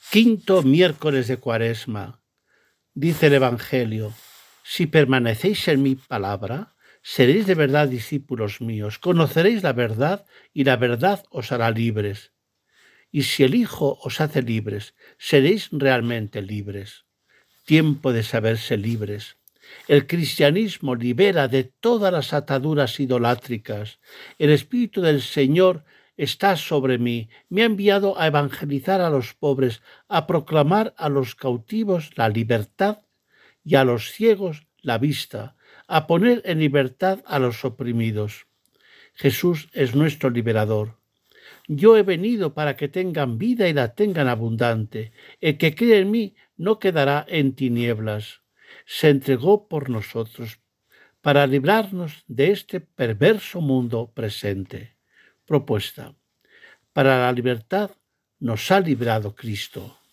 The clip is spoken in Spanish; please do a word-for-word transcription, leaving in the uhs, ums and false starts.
Quinto miércoles de Cuaresma. Dice el Evangelio: si permanecéis en mi palabra, seréis de verdad discípulos míos, conoceréis la verdad y la verdad os hará libres. Y si el Hijo os hace libres, seréis realmente libres. Tiempo de saberse libres. El cristianismo libera de todas las ataduras idolátricas. El Espíritu del Señor está sobre mí. Me ha enviado a evangelizar a los pobres, a proclamar a los cautivos la libertad y a los ciegos la vista, a poner en libertad a los oprimidos. Jesús es nuestro liberador. Yo he venido para que tengan vida y la tengan abundante. El que cree en mí no quedará en tinieblas. Se entregó por nosotros para librarnos de este perverso mundo presente. Propuesta: para la libertad nos ha librado Cristo.